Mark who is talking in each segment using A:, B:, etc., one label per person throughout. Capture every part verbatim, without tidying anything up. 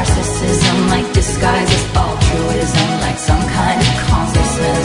A: narcissism, like disguise as altruism, like some kind of consciousness.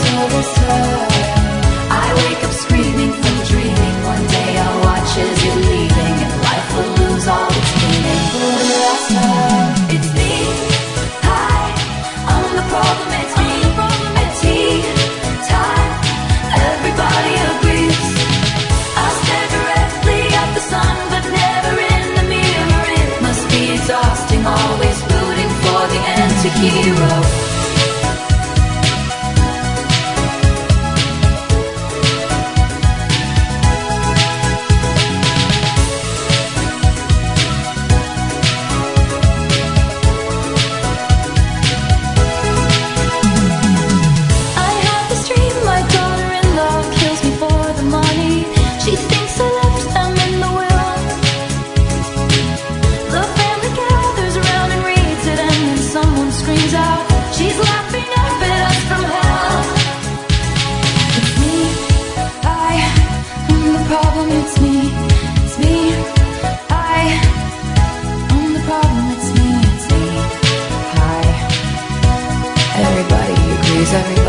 A: I wake up screaming from dreaming. One day I'll watch as you're leaving, and life will lose all its meaning. It's me, hi, I'm the problem, it's me. At tea time, everybody agrees. I stare directly at the sun, but never in the mirror. It must be exhausting, always rooting for the anti-hero. It's me, it's me, I, I'm the problem, it's me, it's me, hi. Everybody agrees, everybody